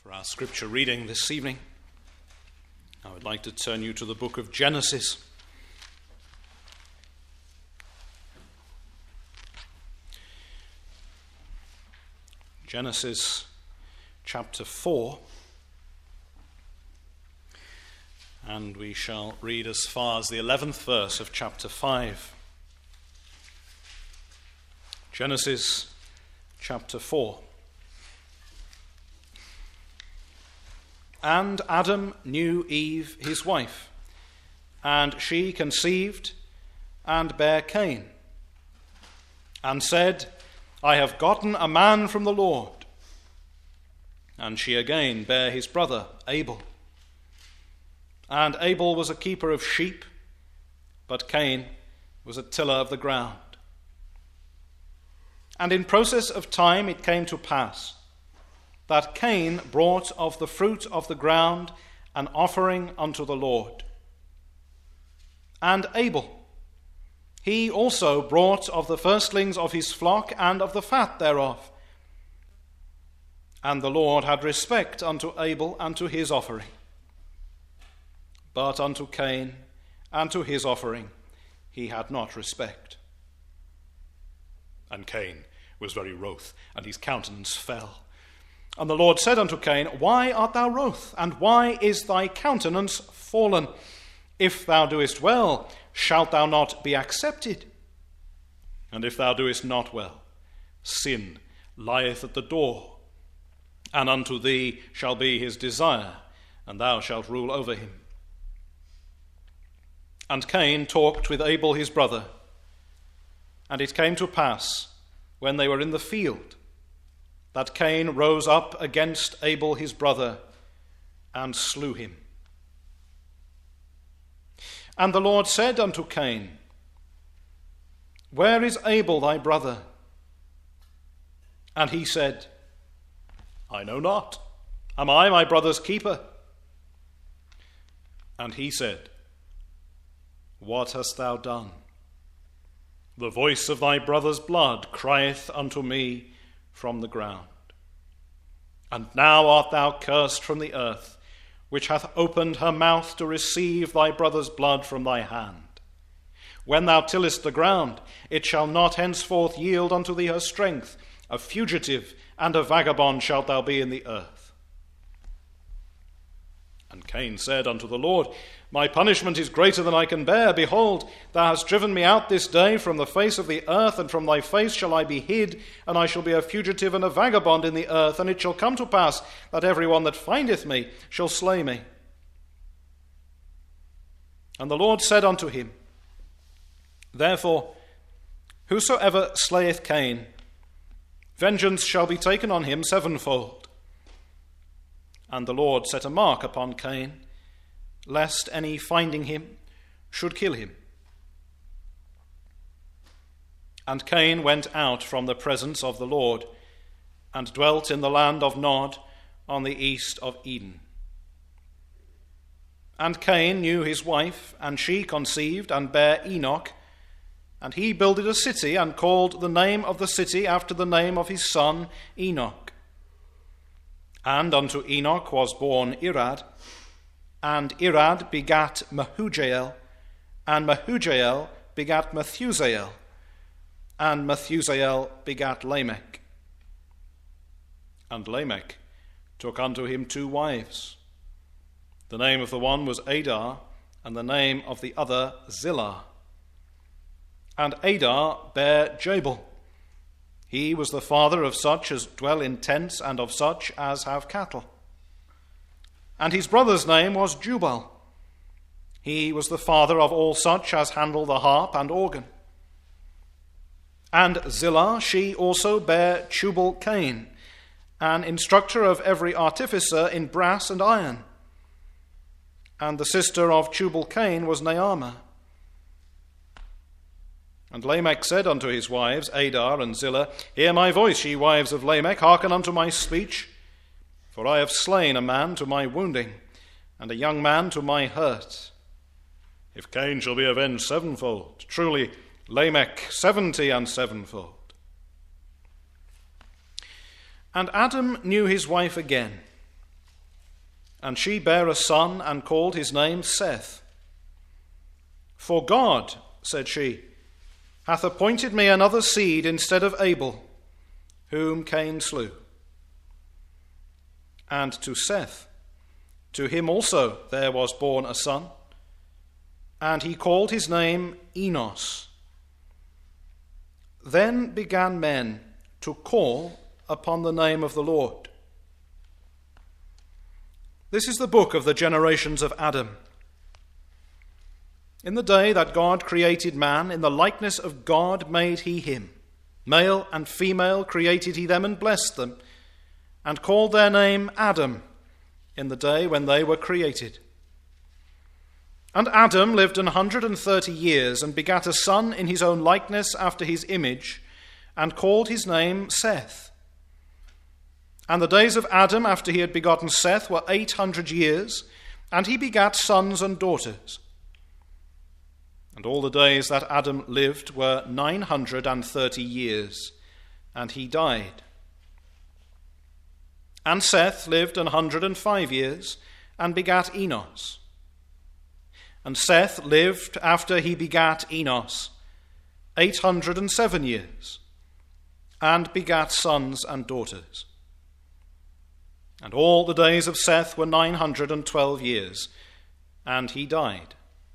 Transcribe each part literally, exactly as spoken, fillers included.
For our scripture reading this evening, I would like to turn you to the book of Genesis. Genesis chapter four, and we shall read as far as the eleventh verse of chapter five. Genesis chapter four. And Adam knew Eve his wife, and she conceived and bare Cain, and said, I have gotten a man from the Lord. And she again bare his brother Abel. And Abel was a keeper of sheep, but Cain was a tiller of the ground. And in process of time it came to pass that Cain brought of the fruit of the ground an offering unto the Lord. And Abel, he also brought of the firstlings of his flock and of the fat thereof. And the Lord had respect unto Abel and to his offering. But unto Cain and to his offering he had not respect. And Cain was very wroth, and his countenance fell. And the Lord said unto Cain, Why art thou wroth, and why is thy countenance fallen? If thou doest well, shalt thou not be accepted? And if thou doest not well, sin lieth at the door, and unto thee shall be his desire, and thou shalt rule over him. And Cain talked with Abel his brother. And it came to pass, when they were in the field, that Cain rose up against Abel his brother, and slew him. And the Lord said unto Cain, Where is Abel thy brother? And he said, I know not. Am I my brother's keeper? And he said, What hast thou done? The voice of thy brother's blood crieth unto me from the ground. And now art thou cursed from the earth, which hath opened her mouth to receive thy brother's blood from thy hand. When thou tillest the ground, it shall not henceforth yield unto thee her strength. A fugitive and a vagabond shalt thou be in the earth. And Cain said unto the Lord, My punishment is greater than I can bear. Behold, thou hast driven me out this day from the face of the earth, and from thy face shall I be hid, and I shall be a fugitive and a vagabond in the earth. And it shall come to pass that every one that findeth me shall slay me. And the Lord said unto him, Therefore, whosoever slayeth Cain, vengeance shall be taken on him sevenfold. And the Lord set a mark upon Cain, lest any finding him should kill him. And Cain went out from the presence of the Lord, and dwelt in the land of Nod, on the east of Eden. And Cain knew his wife, and she conceived and bare Enoch. And he builded a city, and called the name of the city after the name of his son Enoch. And unto Enoch was born Irad, and Irad begat Mehujael, and Mehujael begat Methusael, and Methusael begat Lamech. And Lamech took unto him two wives. The name of the one was Adar, and the name of the other Zillah. And Adar bare Jabal. He was the father of such as dwell in tents, and of such as have cattle. And his brother's name was Jubal. He was the father of all such as handle the harp and organ. And Zillah, she also bare Tubal Cain, an instructor of every artificer in brass and iron. And the sister of Tubal Cain was Naamah. And Lamech said unto his wives, Adar and Zillah, Hear my voice, ye wives of Lamech, hearken unto my speech. For I have slain a man to my wounding, and a young man to my hurt. If Cain shall be avenged sevenfold, truly Lamech seventy and sevenfold. And Adam knew his wife again, and she bare a son, and called his name Seth. For God, said she, hath appointed me another seed instead of Abel, whom Cain slew. And to Seth, to him also there was born a son, and he called his name Enos. Then began men to call upon the name of the Lord. This is the book of the generations of Adam. In the day that God created man, in the likeness of God made he him. Male and female created he them and blessed them, and called their name Adam in the day when they were created. And Adam lived an hundred and thirty years, and begat a son in his own likeness after his image, and called his name Seth. And the days of Adam after he had begotten Seth were eight hundred years, and he begat sons and daughters. And all the days that Adam lived were nine hundred and thirty years, and he died. And Seth lived an hundred and five years, and begat Enos. And Seth lived after he begat Enos eight hundred and seven years, and begat sons and daughters. And all the days of Seth were nine hundred and twelve years, and he died.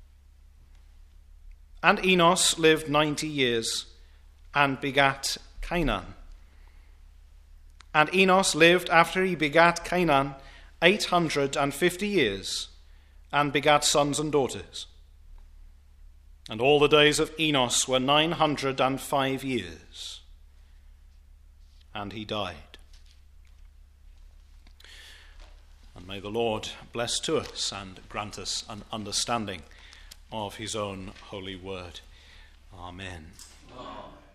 And Enos lived ninety years, and begat Cainan. And Enos lived after he begat Cainan eight hundred and fifty years, and begat sons and daughters. And all the days of Enos were nine hundred and five years, and he died. And may the Lord bless to us and grant us an understanding of his own holy word. Amen. Amen.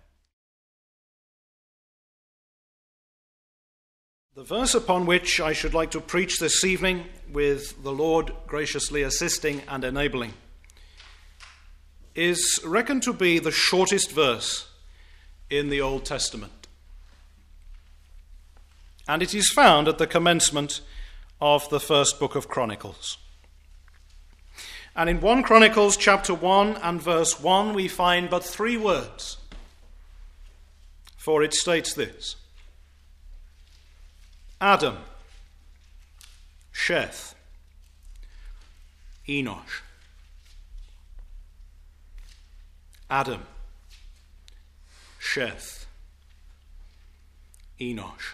The verse upon which I should like to preach this evening, with the Lord graciously assisting and enabling, is reckoned to be the shortest verse in the Old Testament. And it is found at the commencement of the first book of Chronicles. And in First Chronicles chapter one and verse one we find but three words, for it states this: Adam, Sheth, Enosh. Adam, Sheth, Enosh.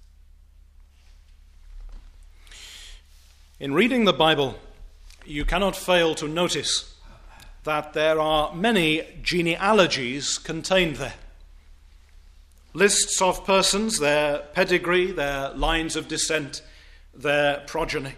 In reading the Bible, you cannot fail to notice that there are many genealogies contained there. Lists of persons, their pedigree, their lines of descent, their progeny.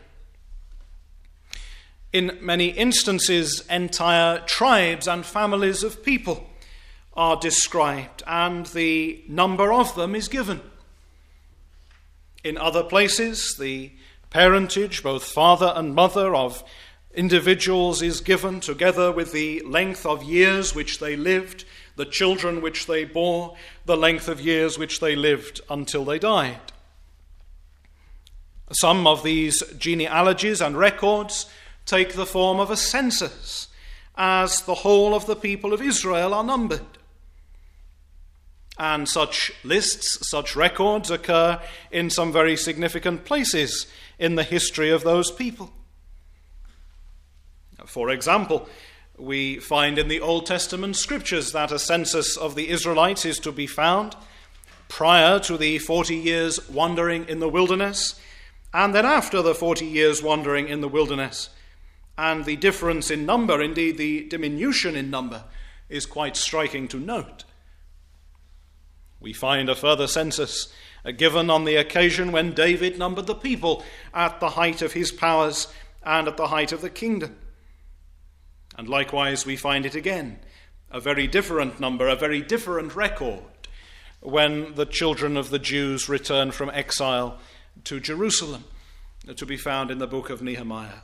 In many instances, entire tribes and families of people are described, and the number of them is given. In other places, the parentage, both father and mother, of individuals is given, together with the length of years which they lived, the children which they bore, the length of years which they lived until they died. Some of these genealogies and records take the form of a census, as the whole of the people of Israel are numbered. And such lists, such records occur in some very significant places in the history of those people. For example, we find in the Old Testament scriptures that a census of the Israelites is to be found prior to the forty years wandering in the wilderness, and then after the forty years wandering in the wilderness. And the difference in number, indeed the diminution in number, is quite striking to note. We find a further census given on the occasion when David numbered the people at the height of his powers and at the height of the kingdom. And likewise we find it again, a very different number, a very different record, when the children of the Jews returned from exile to Jerusalem, to be found in the book of Nehemiah.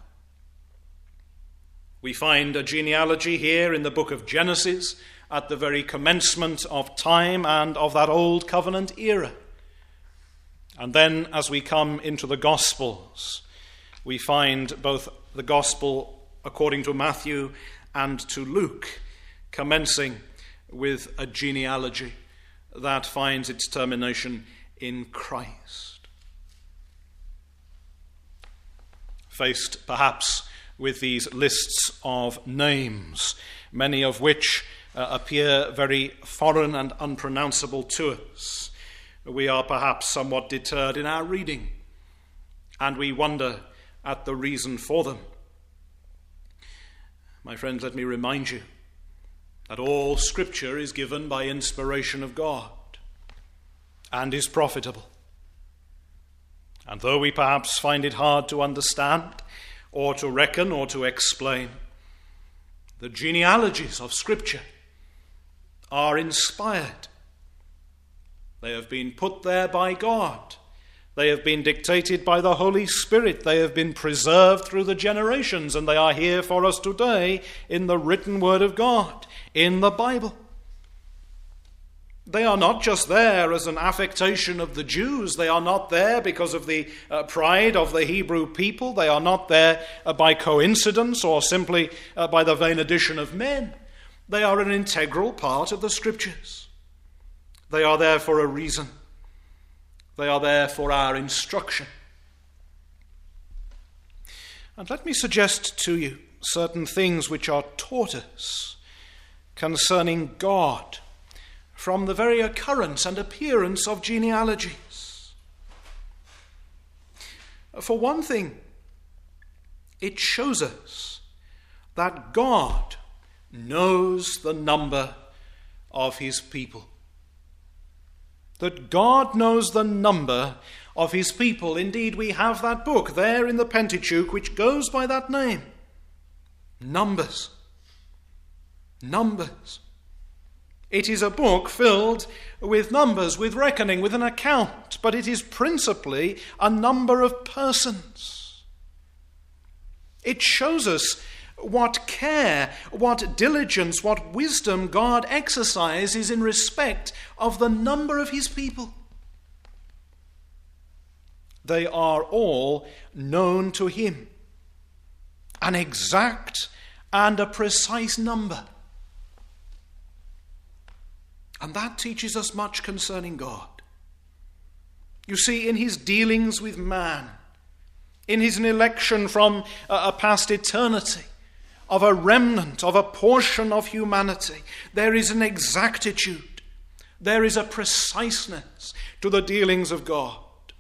We find a genealogy here in the book of Genesis at the very commencement of time and of that old covenant era. And then as we come into the Gospels, we find both the Gospel according to Matthew and to Luke commencing with a genealogy that finds its termination in Christ. Faced perhaps with these lists of names, many of which uh, appear very foreign and unpronounceable to us, we are perhaps somewhat deterred in our reading, and we wonder at the reason for them. My friends, let me remind you that all Scripture is given by inspiration of God and is profitable. And though we perhaps find it hard to understand or to reckon or to explain, the genealogies of Scripture are inspired. They have been put there by God. They have been dictated by the Holy Spirit. They have been preserved through the generations, and they are here for us today in the written Word of God, in the Bible. They are not just there as an affectation of the Jews. They are not there because of the uh, pride of the Hebrew people. They are not there uh, by coincidence or simply uh, by the vain addition of men. They are an integral part of the Scriptures. They are there for a reason. They are there for our instruction. And let me suggest to you certain things which are taught us concerning God from the very occurrence and appearance of genealogies. For one thing, it shows us that God knows the number of his people. That God knows the number of his people. Indeed, we have that book there in the Pentateuch which goes by that name. Numbers. Numbers. It is a book filled with numbers, with reckoning, with an account, but it is principally a number of persons. It shows us what care, what diligence, what wisdom God exercises in respect of the number of his people. They are all known to him. An exact and a precise number. And that teaches us much concerning God. You see, in his dealings with man, in his election from a past eternity, of a remnant, of a portion of humanity, there is an exactitude, there is a preciseness to the dealings of God.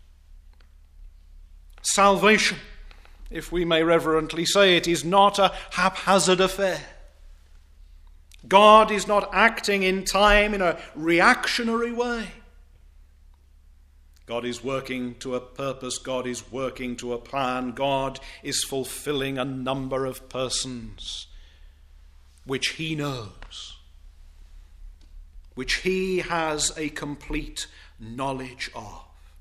Salvation, if we may reverently say it, is not a haphazard affair. God is not acting in time in a reactionary way. God is working to a purpose. God is working to a plan. God is fulfilling a number of persons which he knows, which he has a complete knowledge of.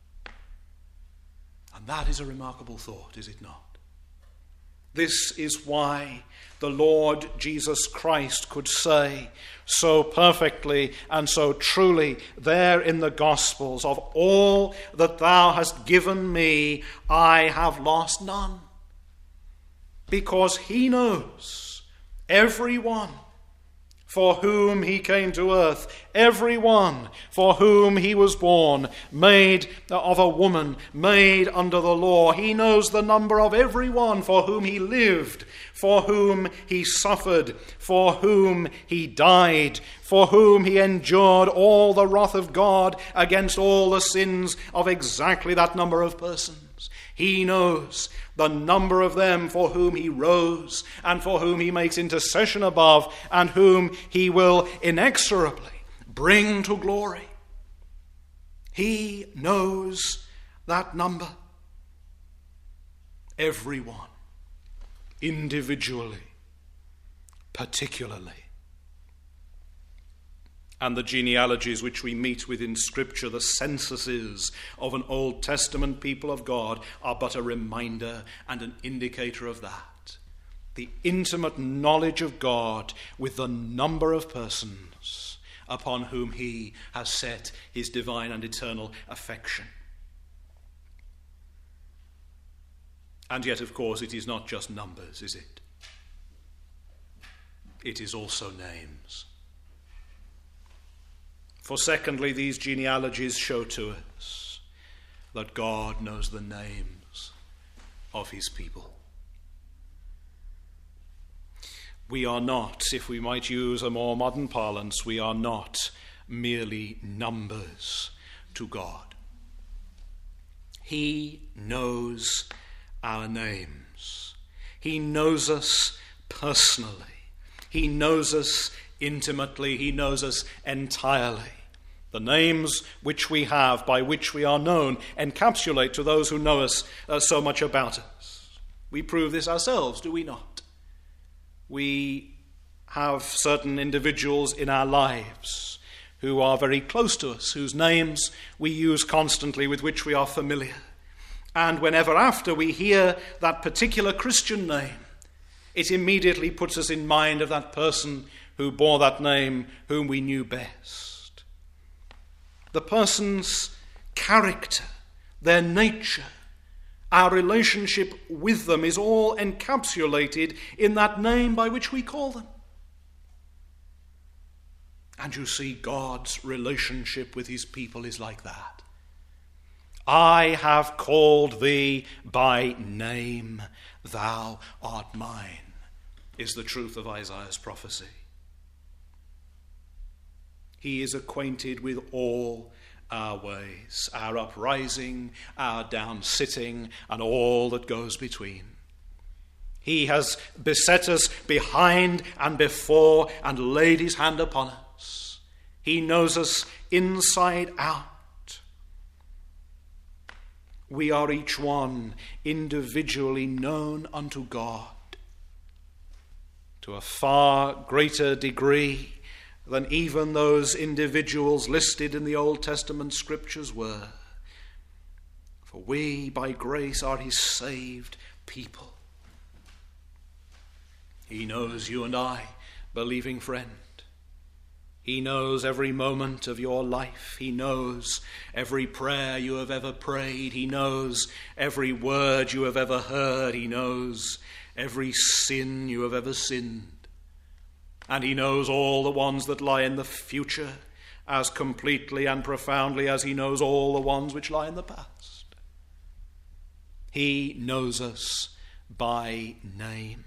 And that is a remarkable thought, is it not? This is why the Lord Jesus Christ could say so perfectly and so truly there in the Gospels, of all that thou hast given me, I have lost none. Because he knows every one for whom he came to earth, every one for whom he was born, made of a woman, made under the law. He knows the number of every one for whom he lived, for whom he suffered, for whom he died, for whom he endured all the wrath of God against all the sins of exactly that number of persons. He knows the number of them for whom he rose and for whom he makes intercession above and whom he will inexorably bring to glory. He knows that number. Everyone, individually, particularly. And the genealogies which we meet with in Scripture, the censuses of an Old Testament people of God, are but a reminder and an indicator of that. The intimate knowledge of God with the number of persons upon whom he has set his divine and eternal affection. And yet, of course, it is not just numbers, is it? It is also names. For secondly, these genealogies show to us that God knows the names of his people. We are not, if we might use a more modern parlance, we are not merely numbers to God. He knows our names. He knows us personally. He knows us intimately. He knows us entirely. The names which we have, by which we are known, encapsulate to those who know us uh, so much about us. We prove this ourselves, do we not? We have certain individuals in our lives who are very close to us, whose names we use constantly, with which we are familiar. And whenever after we hear that particular Christian name, it immediately puts us in mind of that person who bore that name, whom we knew best. The person's character, their nature, our relationship with them is all encapsulated in that name by which we call them. And you see, God's relationship with his people is like that. I have called thee by name, thou art mine, is the truth of Isaiah's prophecy. He is acquainted with all our ways, our uprising, our downsitting, and all that goes between. He has beset us behind and before and laid his hand upon us. He knows us inside out. We are each one individually known unto God to a far greater degree than even those individuals listed in the Old Testament scriptures were. For we, by grace, are his saved people. He knows you and I, believing friend. He knows every moment of your life. He knows every prayer you have ever prayed. He knows every word you have ever heard. He knows every sin you have ever sinned. And he knows all the ones that lie in the future as completely and profoundly as he knows all the ones which lie in the past. He knows us by name.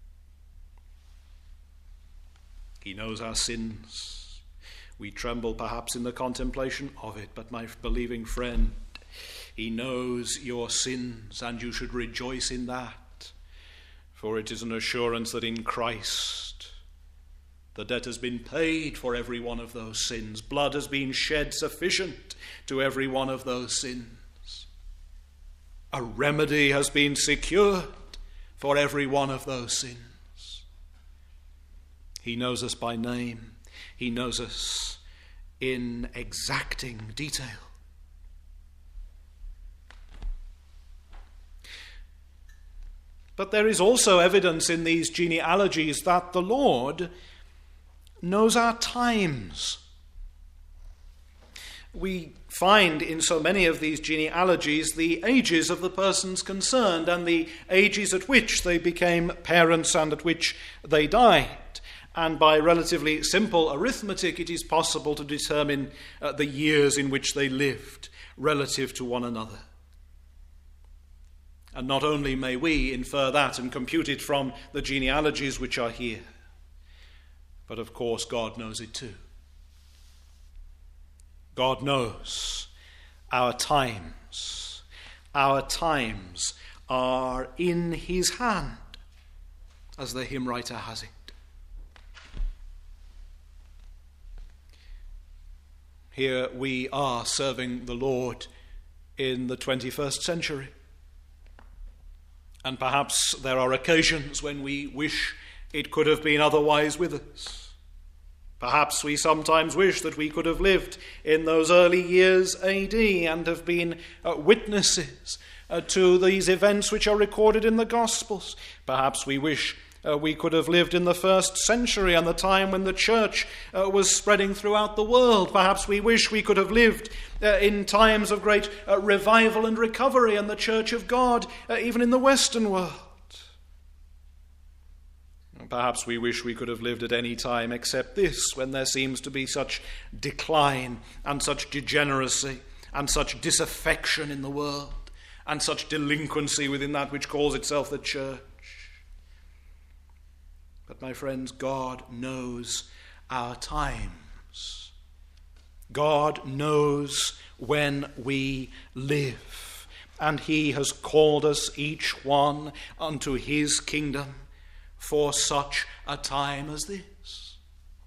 He knows our sins. We tremble perhaps in the contemplation of it, but my believing friend, he knows your sins, and you should rejoice in that, for it is an assurance that in Christ the debt has been paid for every one of those sins. Blood has been shed sufficient to every one of those sins. A remedy has been secured for every one of those sins. He knows us by name. He knows us in exacting detail. But there is also evidence in these genealogies that the Lord knows our times. We find in so many of these genealogies the ages of the persons concerned and the ages at which they became parents and at which they died. And by relatively simple arithmetic, it is possible to determine uh, the years in which they lived relative to one another. And not only may we infer that and compute it from the genealogies which are here, but of course God knows it too. God knows our times. Our times are in his hand, as the hymn writer has it. Here we are serving the Lord in the twenty-first century. And perhaps there are occasions when we wish it could have been otherwise with us. Perhaps we sometimes wish that we could have lived in those early years A D and have been uh, witnesses uh, to these events which are recorded in the Gospels. Perhaps we wish Uh, we could have lived in the first century and the time when the church uh, was spreading throughout the world. Perhaps we wish we could have lived uh, in times of great uh, revival and recovery in the Church of God, uh, even in the Western world. Perhaps we wish we could have lived at any time except this, when there seems to be such decline and such degeneracy and such disaffection in the world and such delinquency within that which calls itself the church. But my friends, God knows our times. God knows when we live, and he has called us each one unto his kingdom for such a time as this.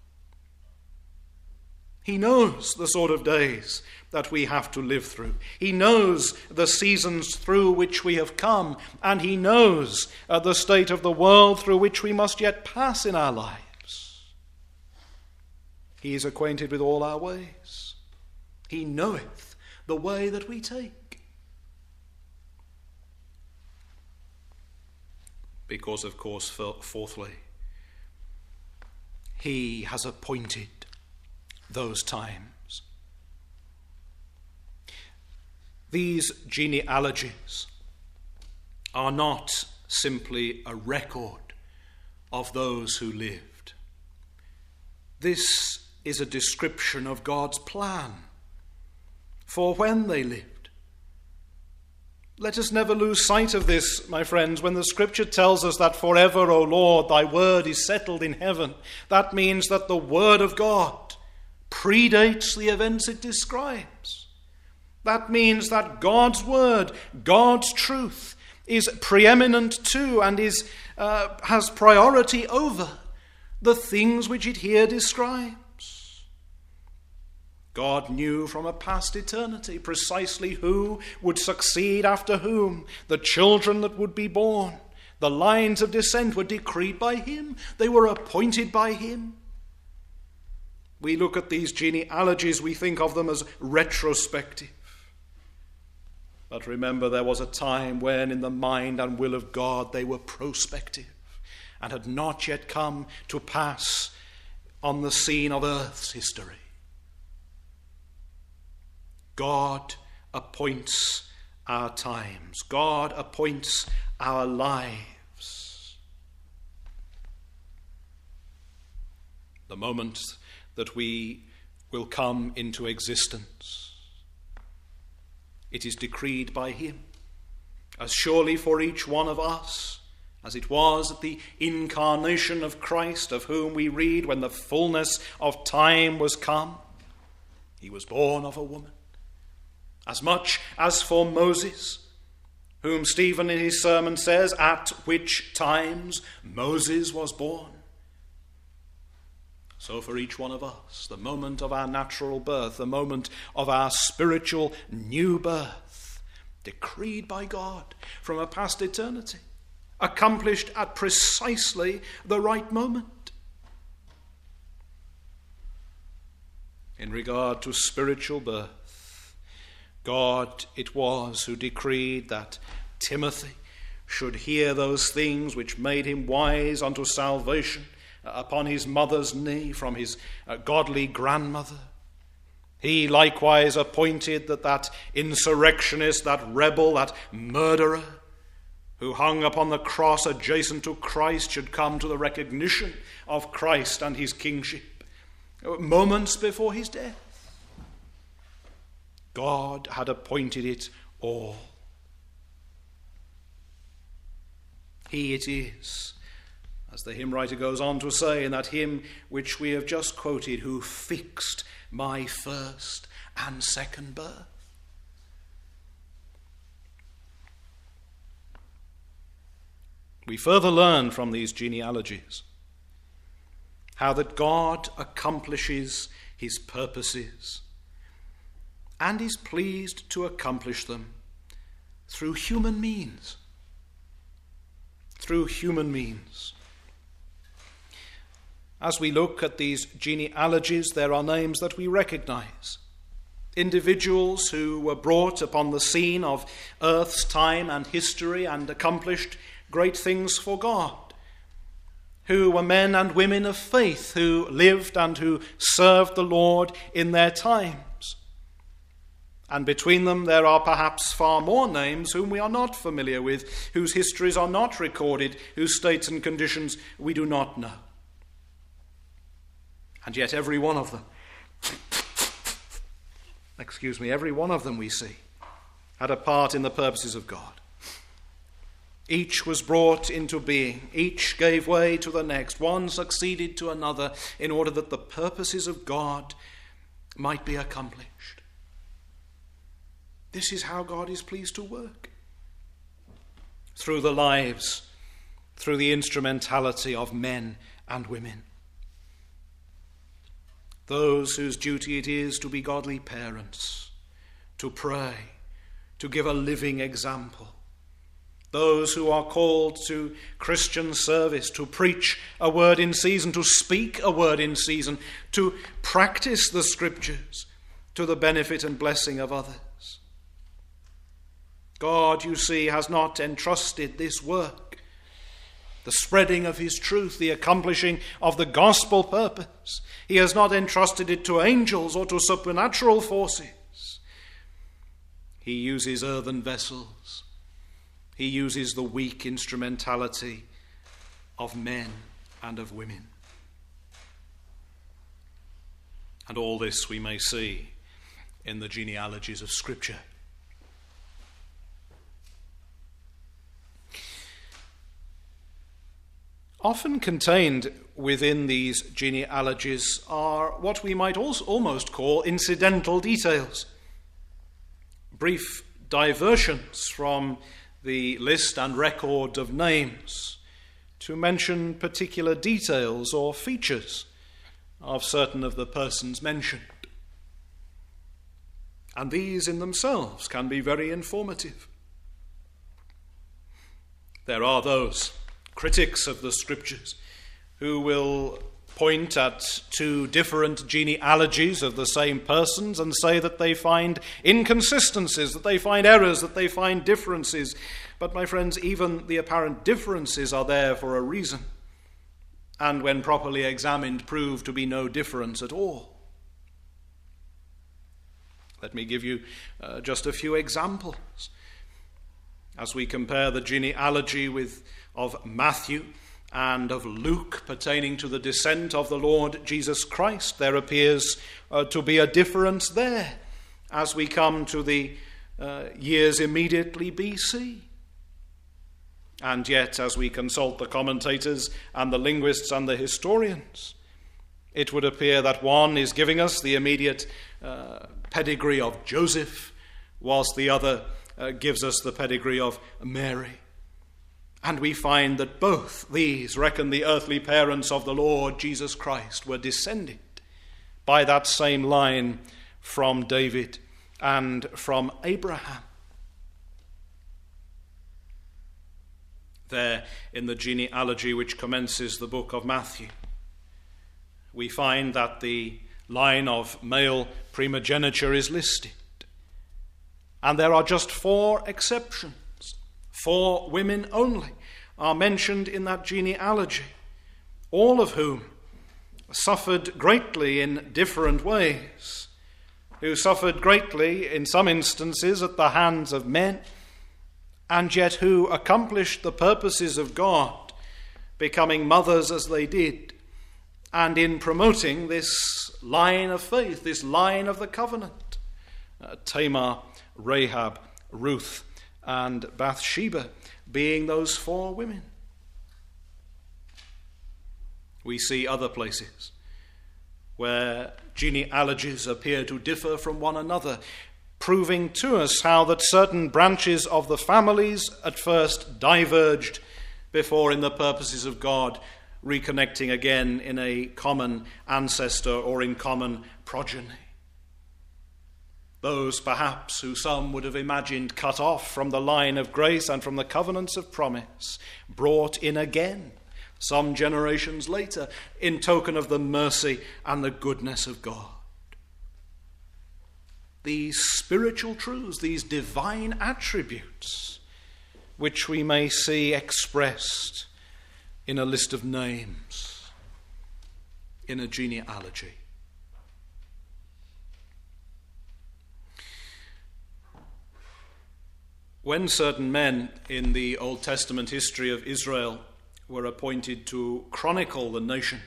He knows the sort of days that we have to live through. He knows the seasons through which we have come, and he knows uh, the state of the world through which we must yet pass in our lives. He is acquainted with all our ways. He knoweth the way that we take. Because, of course, fourthly, he has appointed those times. These genealogies are not simply a record of those who lived. This is a description of God's plan for when they lived. Let us never lose sight of this, my friends. When the Scripture tells us that forever, O Lord, thy word is settled in heaven, that means that the word of God predates the events it describes. That means that God's word, God's truth, is preeminent too and is uh, has priority over the things which it here describes. God knew from a past eternity precisely who would succeed after whom. The children that would be born, the lines of descent were decreed by him. They were appointed by him. We look at these genealogies, we think of them as retrospective. But remember, there was a time when in the mind and will of God they were prospective and had not yet come to pass on the scene of earth's history. God appoints our times. God appoints our lives. The moment that we will come into existence, it is decreed by him, as surely for each one of us as it was at the incarnation of Christ, of whom we read when the fullness of time was come. He was born of a woman. As much as for Moses, whom Stephen in his sermon says, at which times Moses was born. So for each one of us, the moment of our natural birth, the moment of our spiritual new birth, decreed by God from a past eternity, accomplished at precisely the right moment. In regard to spiritual birth, God it was who decreed that Timothy should hear those things which made him wise unto salvation upon his mother's knee from his godly grandmother. He likewise appointed that that insurrectionist, that rebel, that murderer who hung upon the cross adjacent to Christ should come to the recognition of Christ and his kingship moments before his death. God had appointed it all. He it is, as the hymn writer goes on to say in that hymn which we have just quoted, who fixed my first and second birth. We further learn from these genealogies how that God accomplishes his purposes and is pleased to accomplish them through human means. Through human means. As we look at these genealogies, there are names that we recognize. Individuals who were brought upon the scene of earth's time and history and accomplished great things for God. who were men and women of faith, who lived and who served the Lord in their times. And between them there are perhaps far more names whom we are not familiar with, whose histories are not recorded, whose states and conditions we do not know. And yet every one of them, excuse me, every one of them we see, had a part in the purposes of God. Each was brought into being. Each gave way to the next. One succeeded to another in order that the purposes of God might be accomplished. This is how God is pleased to work. Through the lives, through the instrumentality of men and women. Those whose duty it is to be godly parents, to pray, to give a living example. Those who are called to Christian service, to preach a word in season, to speak a word in season, to practice the Scriptures to the benefit and blessing of others. God, you see, has not entrusted this work, the spreading of his truth, the accomplishing of the gospel purpose. He has not entrusted it to angels or to supernatural forces. He uses earthen vessels. He uses the weak instrumentality of men and of women. And all this we may see in the genealogies of Scripture. Often contained within these genealogies are what we might also almost call incidental details, brief diversions from the list and record of names to mention particular details or features of certain of the persons mentioned. And these in themselves can be very informative. There are those critics of the Scriptures who will point at two different genealogies of the same persons and say that they find inconsistencies, that they find errors, that they find differences. But my friends, even the apparent differences are there for a reason, and when properly examined prove to be no difference at all. Let me give you uh, just a few examples. As we compare the genealogy with of Matthew and of Luke pertaining to the descent of the Lord Jesus Christ, there appears uh, to be a difference there as we come to the uh, years immediately B C. And yet, as we consult the commentators and the linguists and the historians, it would appear that one is giving us the immediate uh, pedigree of Joseph, whilst the other uh, gives us the pedigree of Mary. And we find that both these reckon the earthly parents of the Lord Jesus Christ were descended by that same line from David and from Abraham. There in the genealogy which commences the book of Matthew, we find that the line of male primogeniture is listed. And there are just four exceptions. Four women only are mentioned in that genealogy, all of whom suffered greatly in different ways, who suffered greatly in some instances at the hands of men, and yet who accomplished the purposes of God, becoming mothers as they did, and in promoting this line of faith, this line of the covenant. Uh, Tamar, Rahab, Ruth, and Bathsheba being those four women. We see other places where genealogies appear to differ from one another, proving to us how that certain branches of the families at first diverged before, in the purposes of God, reconnecting again in a common ancestor or in common progeny. Those, perhaps, who some would have imagined cut off from the line of grace and from the covenants of promise, brought in again some generations later in token of the mercy and the goodness of God. These spiritual truths, these divine attributes, which we may see expressed in a list of names, in a genealogy. When certain men in the Old Testament history of Israel were appointed to chronicle the nation,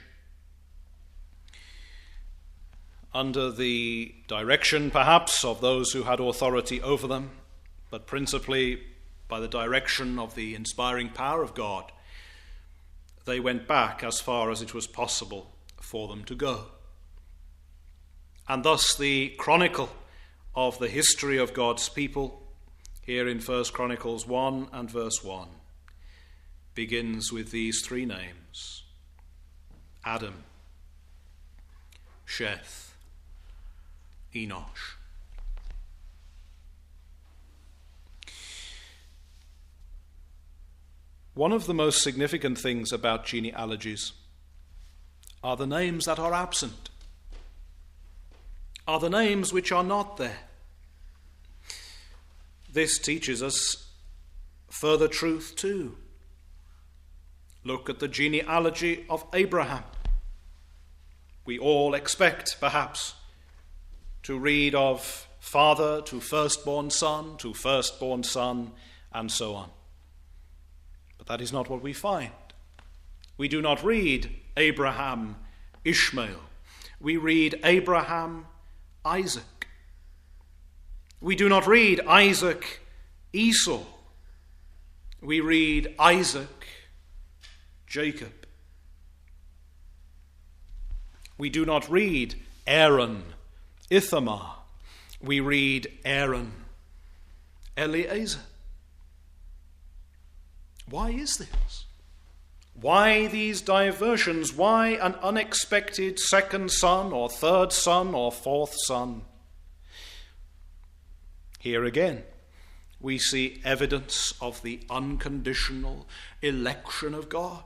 under the direction perhaps of those who had authority over them, but principally by the direction of the inspiring power of God, they went back as far as it was possible for them to go. And thus the chronicle of the history of God's people, here in First Chronicles one and verse one, begins with these three names: Adam, Sheth, Enosh. One of the most significant things about genealogies are the names that are absent, are the names which are not there. This teaches us further truth too. Look at the genealogy of Abraham. We all expect, perhaps, to read of father to firstborn son, to firstborn son, and so on. But that is not what we find. We do not read Abraham, Ishmael. We read Abraham, Isaac. We do not read Isaac, Esau. We read Isaac, Jacob. We do not read Aaron, Ithamar. We read Aaron, Eliezer. Why is this? Why these diversions? Why an unexpected second son or third son or fourth son? Here again, we see evidence of the unconditional election of God.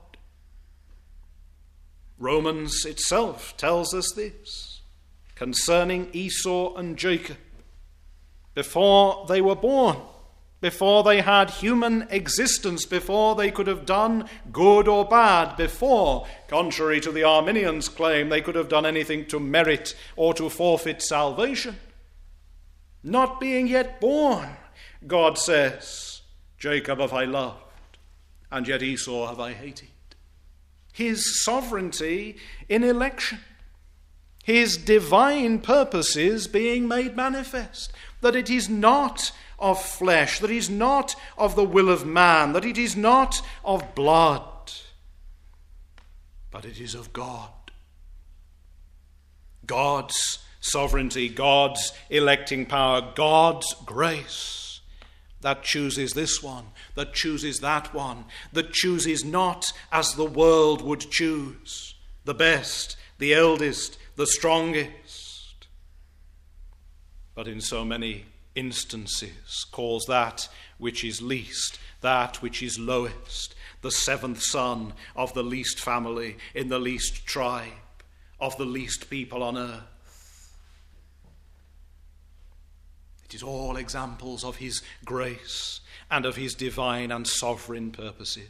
Romans itself tells us this concerning Esau and Jacob. Before they were born, before they had human existence, before they could have done good or bad, before, contrary to the Arminians' claim, they could have done anything to merit or to forfeit salvation, not being yet born, God says, Jacob have I loved, and yet Esau have I hated. His sovereignty in election, his divine purposes being made manifest, that it is not of flesh, that it is not of the will of man, that it is not of blood, but it is of God. God's sovereignty, God's electing power, God's grace that chooses this one, that chooses that one, that chooses not as the world would choose, the best, the eldest, the strongest, but in so many instances calls that which is least, that which is lowest, the seventh son of the least family, in the least tribe, of the least people on earth. It is all examples of his grace and of his divine and sovereign purposes.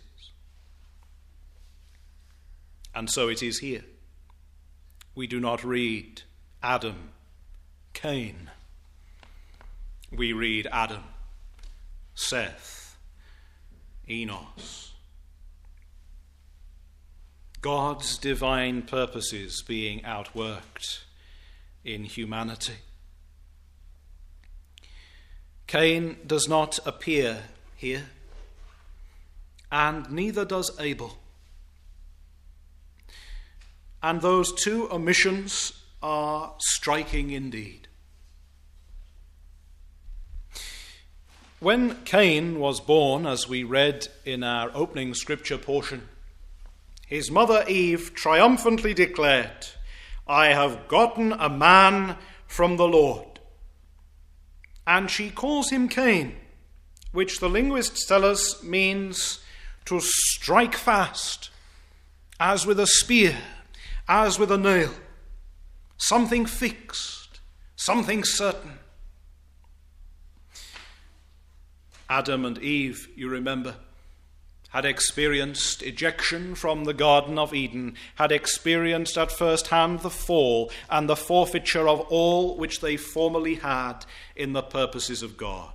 And so it is here. We do not read Adam, Cain. We read Adam, Seth, Enos. God's divine purposes being outworked in humanity. Cain does not appear here, and neither does Abel. And those two omissions are striking indeed. When Cain was born, as we read in our opening scripture portion, his mother Eve triumphantly declared, "I have gotten a man from the Lord." And she calls him Cain, which the linguists tell us means to strike fast, as with a spear, as with a nail, something fixed, something certain. Adam and Eve, you remember, had experienced ejection from the Garden of Eden, had experienced at first hand the fall and the forfeiture of all which they formerly had in the purposes of God.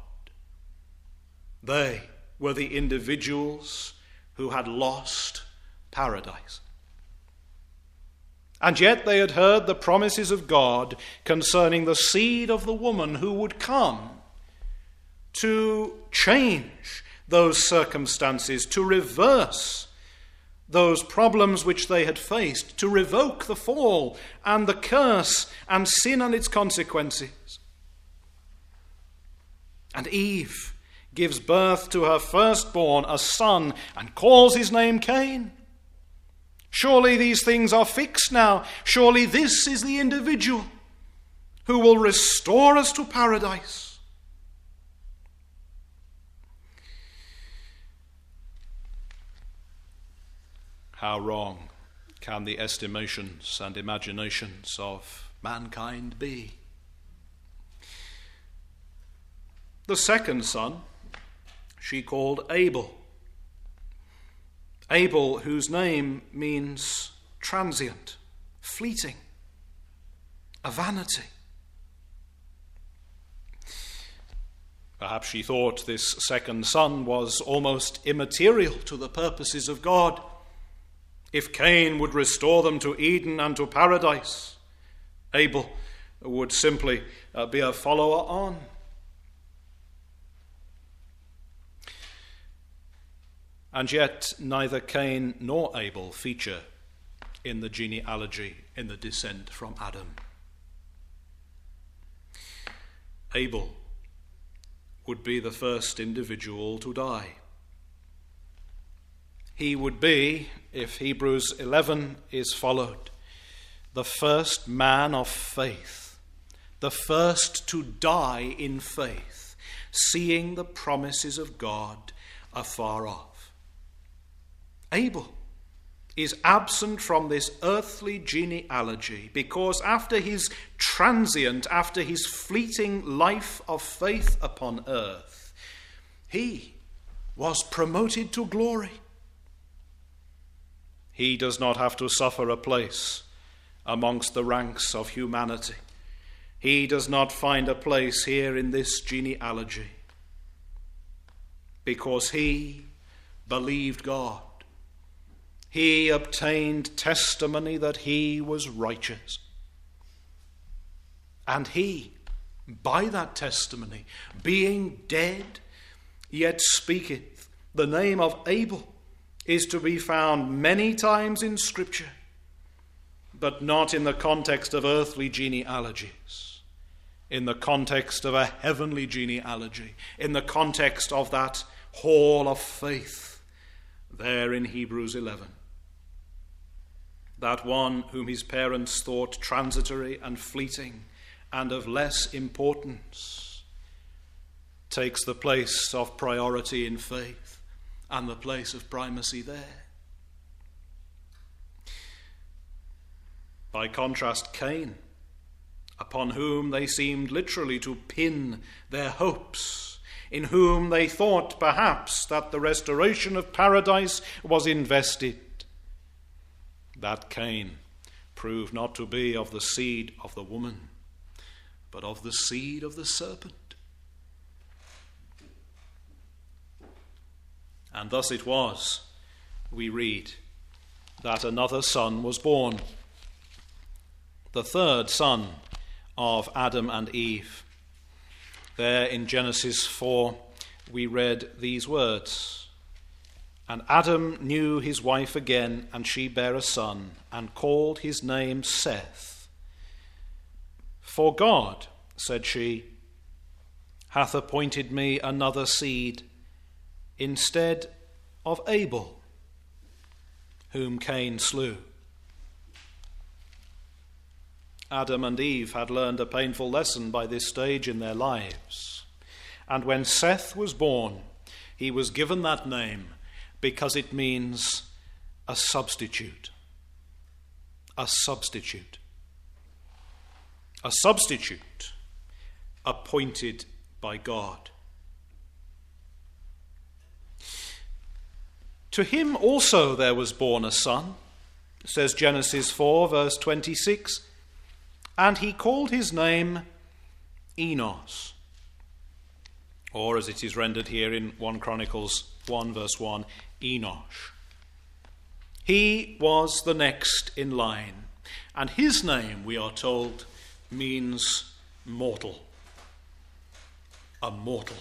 They were the individuals who had lost paradise. And yet they had heard the promises of God concerning the seed of the woman who would come to change those circumstances, to reverse those problems which they had faced, to revoke the fall and the curse and sin and its consequences. And Eve gives birth to her firstborn, a son, and calls his name Cain. Surely these things are fixed now. Surely this is the individual who will restore us to paradise. How wrong can the estimations and imaginations of mankind be? The second son she called Abel. Abel, whose name means transient, fleeting, a vanity. Perhaps she thought this second son was almost immaterial to the purposes of God. If Cain would restore them to Eden and to paradise, Abel would simply uh, be a follower on. And yet neither Cain nor Abel feature in the genealogy, in the descent from Adam. Abel would be the first individual to die. He would be, if Hebrews eleven is followed, the first man of faith, the first to die in faith, seeing the promises of God afar off. Abel is absent from this earthly genealogy because after his transient, after his fleeting life of faith upon earth, he was promoted to glory. He does not have to suffer a place amongst the ranks of humanity. He does not find a place here in this genealogy because he believed God. He obtained testimony that he was righteous. And he, by that testimony, being dead, yet speaketh, the name of Abel is to be found many times in Scripture, but not in the context of earthly genealogies, in the context of a heavenly genealogy, in the context of that hall of faith there in Hebrews eleven. That one whom his parents thought transitory and fleeting and of less importance takes the place of priority in faith and the place of primacy there. By contrast, Cain, upon whom they seemed literally to pin their hopes, in whom they thought perhaps that the restoration of paradise was invested, that Cain proved not to be of the seed of the woman, but of the seed of the serpent. And thus it was, we read, that another son was born, the third son of Adam and Eve. There in Genesis four, we read these words, "And Adam knew his wife again, and she bare a son, and called his name Seth. For God," said she, "hath appointed me another seed, instead of Abel, whom Cain slew." Adam and Eve had learned a painful lesson by this stage in their lives. And when Seth was born, he was given that name because it means a substitute. A substitute. A substitute appointed by God. To him also there was born a son, says Genesis four, verse twenty-six, and he called his name Enos. Or as it is rendered here in First Chronicles one, verse one, Enosh. He was the next in line, and his name, we are told, means mortal. A mortal.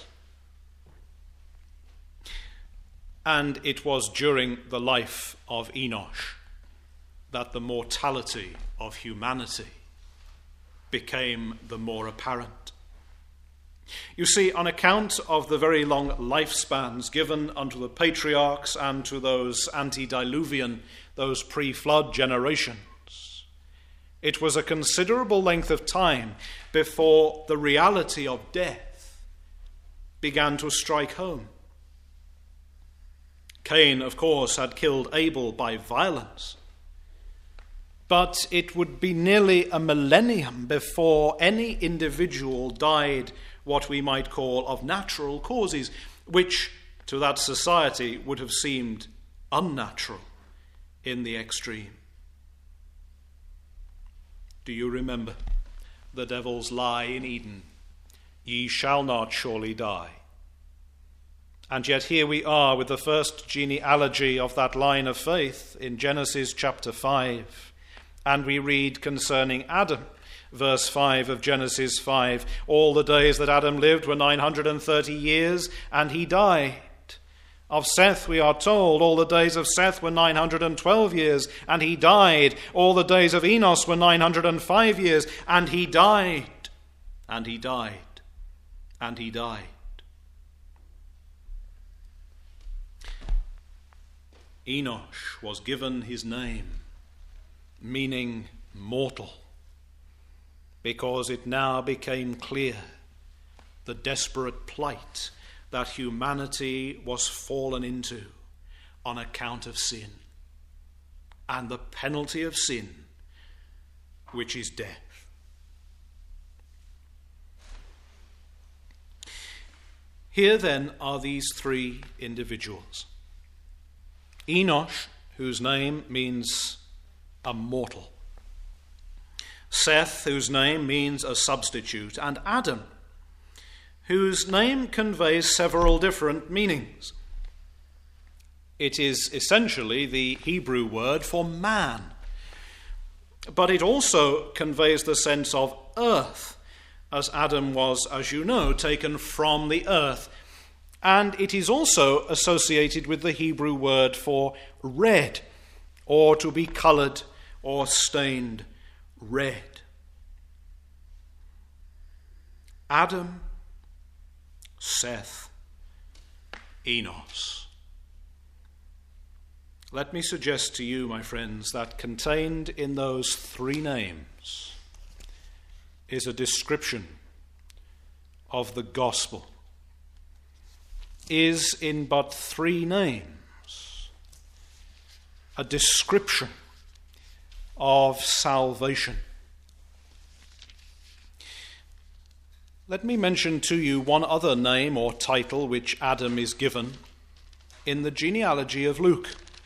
And it was during the life of Enosh that the mortality of humanity became the more apparent. You see, on account of the very long lifespans given unto the patriarchs and to those antediluvian, those pre-flood generations, it was a considerable length of time before the reality of death began to strike home. Cain, of course, had killed Abel by violence, but it would be nearly a millennium before any individual died what we might call of natural causes, which to that society would have seemed unnatural in the extreme. Do you remember the devil's lie in Eden? Ye shall not surely die. And yet here we are with the first genealogy of that line of faith in Genesis chapter five. And we read concerning Adam, verse five of Genesis five, all the days that Adam lived were nine hundred thirty years, and he died. Of Seth we are told, all the days of Seth were nine hundred twelve years, and he died. All the days of Enos were nine hundred five years, and he died. And he died. And he died. Enosh was given his name, meaning mortal, because it now became clear the desperate plight that humanity was fallen into on account of sin, and the penalty of sin, which is death. Here then are these three individuals. Enosh, whose name means a mortal. Seth, whose name means a substitute. And Adam, whose name conveys several different meanings. It is essentially the Hebrew word for man, but it also conveys the sense of earth, as Adam was, as you know, taken from the earth. And it is also associated with the Hebrew word for red, or to be coloured or stained red. Adam, Seth, Enos. Let me suggest to you, my friends, that contained in those three names is a description of the gospel. Is in but three names a description of salvation. Let me mention to you one other name or title which Adam is given in the genealogy of Luke.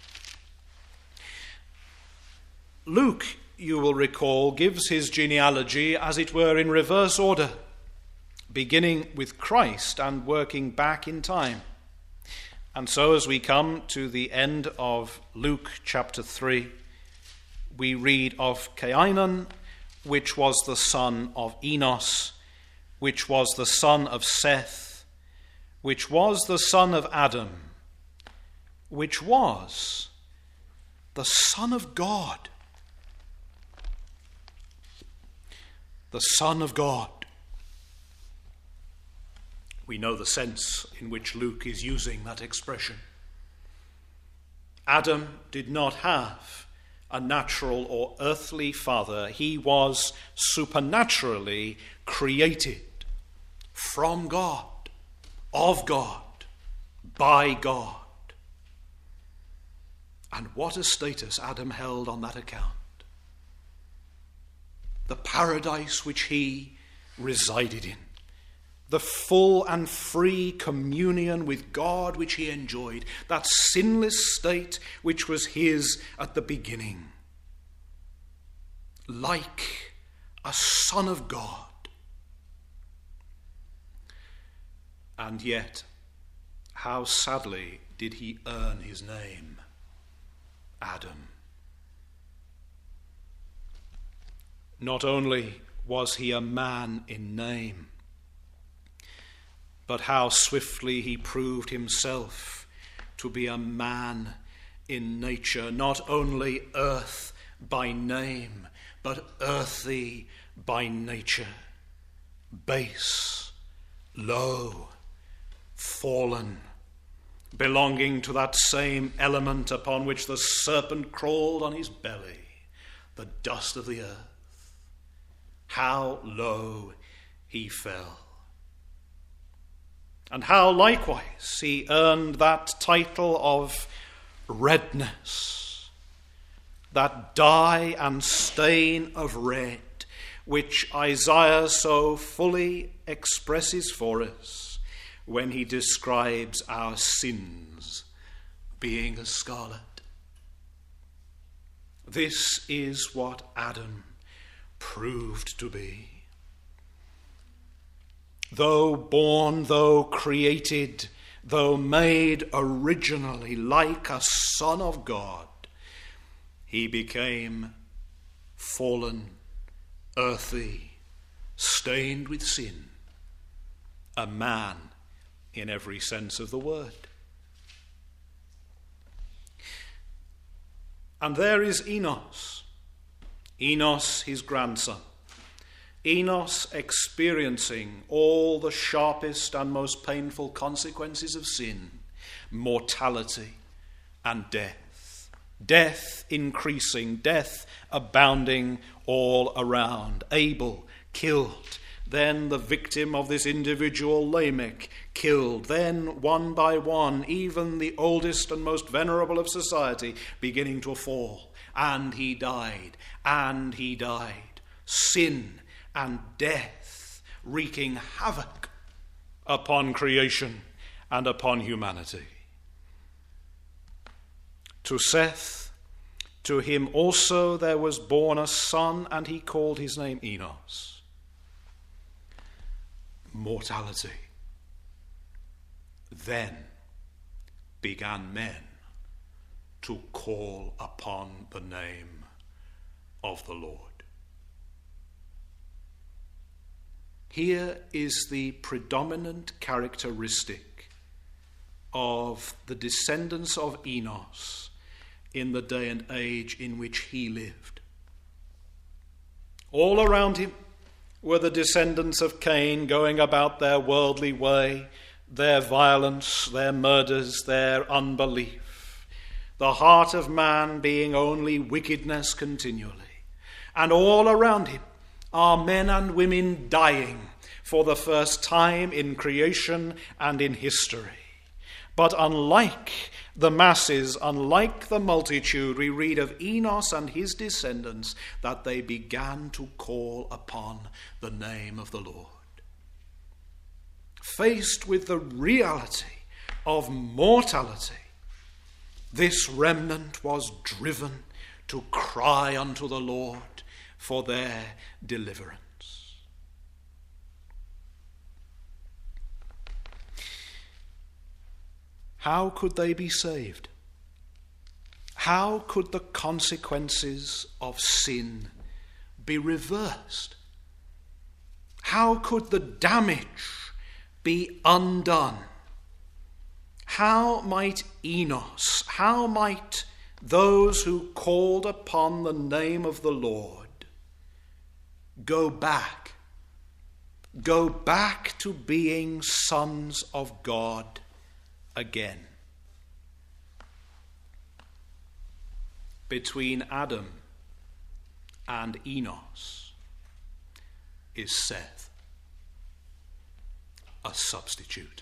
Luke, you will recall, gives his genealogy as it were in reverse order, beginning with Christ and working back in time. And so as we come to the end of Luke chapter three, we read of Cainan, which was the son of Enos, which was the son of Seth, which was the son of Adam, which was the Son of God. The Son of God. We know the sense in which Luke is using that expression. Adam did not have a natural or earthly father. He was supernaturally created from God, of God, by God. And what a status Adam held on that account. The paradise which he resided in the full and free communion with God which he enjoyed, that sinless state which was his at the beginning. Like a son of God. And yet, how sadly did he earn his name, Adam? Not only was he a man in name, but how swiftly he proved himself to be a man in nature, not only earth by name, but earthy by nature, base, low, fallen, belonging to that same element upon which the serpent crawled on his belly, the dust of the earth. How low he fell. And how likewise he earned that title of redness, that dye and stain of red, which Isaiah so fully expresses for us when he describes our sins being as scarlet. This is what Adam proved to be. Though born, though created, though made originally like a son of God, he became fallen, earthy, stained with sin, a man in every sense of the word. And there is Enos, Enos his grandson, Enos experiencing all the sharpest and most painful consequences of sin, mortality and death. Death increasing, death abounding all around. Abel killed, then the victim of this individual Lamech killed, then one by one, even the oldest and most venerable of society beginning to fall. And he died, and he died. Sin and death wreaking havoc upon creation and upon humanity. To Seth, to him also there was born a son, and he called his name Enos. Mortality. Then began men to call upon the name of the Lord. Here is the predominant characteristic of the descendants of Enos in the day and age in which he lived. All around him were the descendants of Cain going about their worldly way, their violence, their murders, their unbelief, the heart of man being only wickedness continually. And all around him are men and women dying for the first time in creation and in history. But unlike the masses, unlike the multitude, we read of Enos and his descendants that they began to call upon the name of the Lord. Faced with the reality of mortality, this remnant was driven to cry unto the Lord for their deliverance. How could they be saved? How could the consequences of sin be reversed? How could the damage be undone? How might Enos, how might those who called upon the name of the Lord go back, go back to being sons of God again? Between Adam and Enos is Seth, a substitute.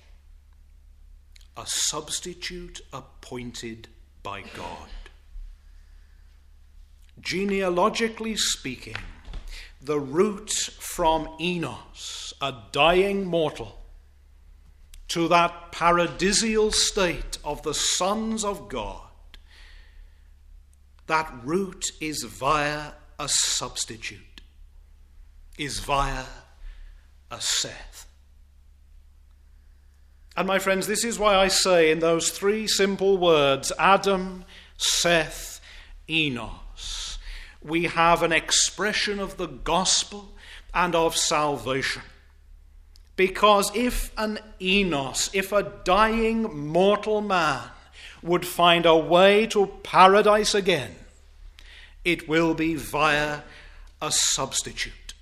A substitute appointed by God. Genealogically speaking, the route from Enos, a dying mortal, to that paradisial state of the sons of God, that route is via a substitute, is via a Seth. And my friends, this is why I say in those three simple words, Adam, Seth, Enos, we have an expression of the gospel and of salvation. Because if an Enos, if a dying mortal man would find a way to paradise again, it will be via a substitute.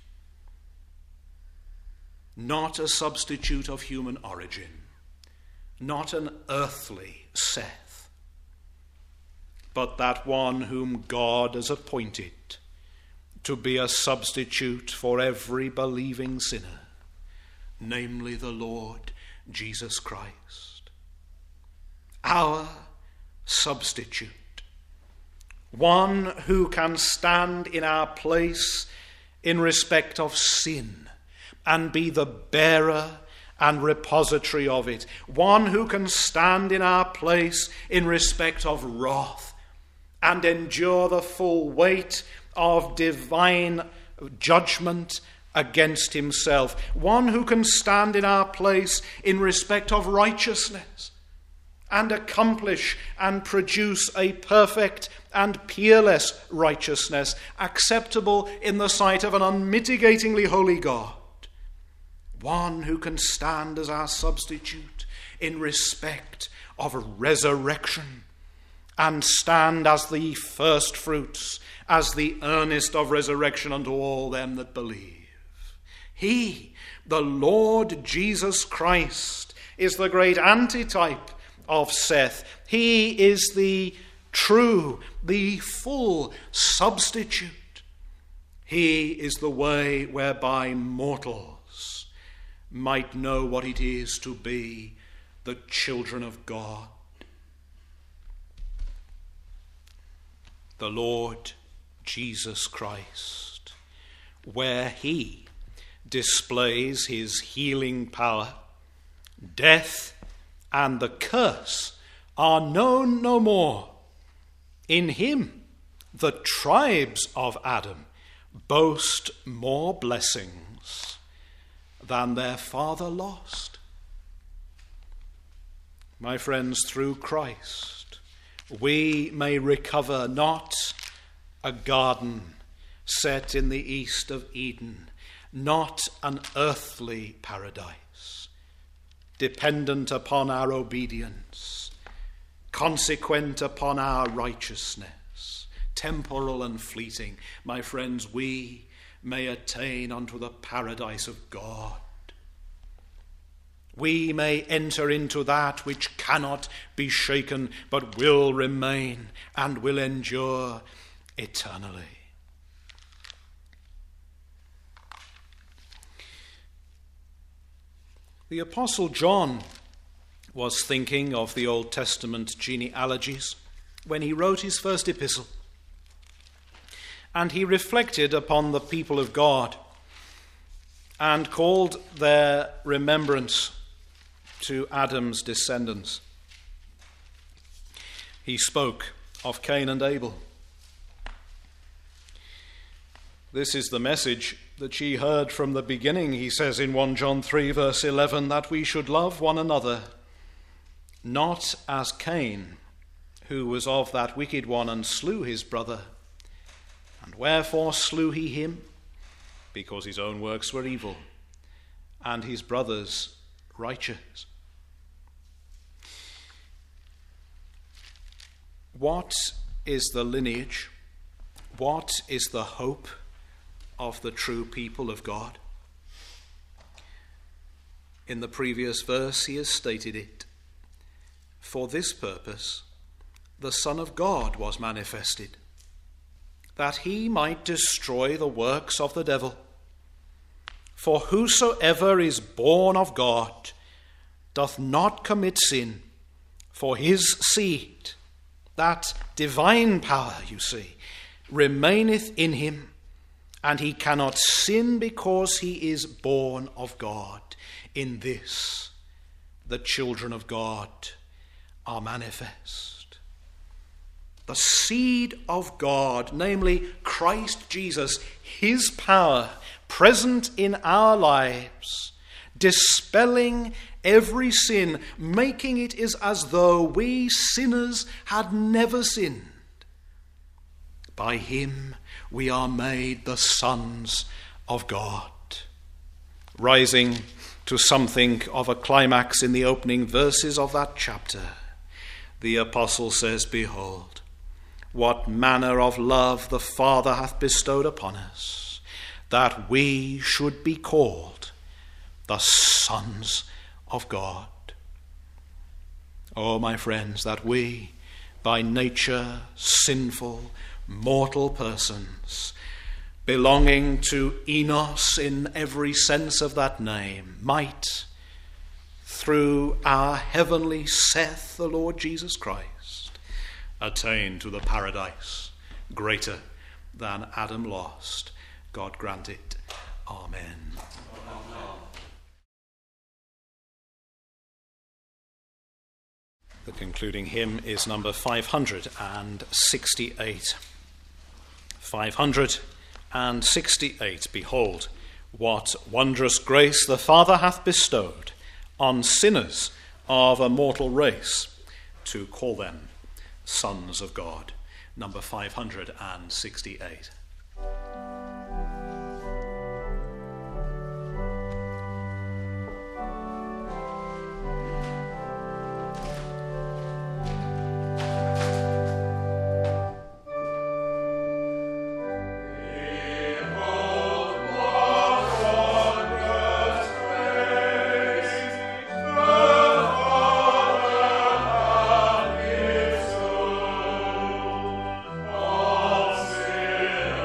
Not a substitute of human origin, not an earthly Seth, but that one whom God has appointed to be a substitute for every believing sinner, namely the Lord Jesus Christ, our substitute, one who can stand in our place in respect of sin and be the bearer and repository of it, one who can stand in our place in respect of wrath and endure the full weight of divine judgment against himself, one who can stand in our place in respect of righteousness and accomplish and produce a perfect and peerless righteousness acceptable in the sight of an unmitigatingly holy God, one who can stand as our substitute in respect of resurrection and stand as the first fruits, as the earnest of resurrection unto all them that believe. He, the Lord Jesus Christ, is the great antitype of Seth. He is the true, the full substitute. He is the way whereby mortals might know what it is to be the children of God. The Lord Jesus Christ, where he displays his healing power, death and the curse are known no more. In him, the tribes of Adam boast more blessings than their father lost. My friends, through Christ, we may recover not a garden set in the east of Eden, not an earthly paradise, dependent upon our obedience, consequent upon our righteousness, temporal and fleeting. My friends, we may attain unto the paradise of God. We may enter into that which cannot be shaken, but will remain and will endure eternally. The Apostle John was thinking of the Old Testament genealogies when he wrote his first epistle. And he reflected upon the people of God and called their remembrance to Adam's descendants. He spoke of Cain and Abel. This is the message that ye heard from the beginning, he says in First John three, verse eleven, that we should love one another, not as Cain, who was of that wicked one and slew his brother. And wherefore slew he him? Because his own works were evil, and his brother's righteous. What is the lineage? What is the hope of the true people of God? In the previous verse he has stated it. For this purpose the Son of God was manifested, that he might destroy the works of the devil. For whosoever is born of God doth not commit sin, for his seed, that divine power, you see, remaineth in him, and he cannot sin because he is born of God. In this, the children of God are manifest. The seed of God, namely Christ Jesus, his power present in our lives, dispelling every sin, making it is as though we sinners had never sinned. By him we are made the sons of God. Rising to something of a climax in the opening verses of that chapter, the apostle says, "Behold, what manner of love the Father hath bestowed upon us, that we should be called the sons of God." Oh, my friends, that we, by nature sinful, mortal persons, belonging to Enos in every sense of that name, might, through our heavenly Seth, the Lord Jesus Christ, attain to the paradise greater than Adam lost. God grant it. Amen. The concluding hymn is number five hundred sixty-eight. five hundred sixty-eight. Behold, what wondrous grace the Father hath bestowed on sinners of a mortal race, to call them sons of God. Number five hundred sixty-eight. Oh,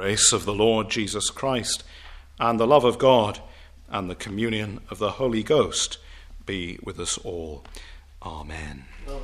grace of the Lord Jesus Christ, and the love of God, and the communion of the Holy Ghost be with us all. Amen. Amen.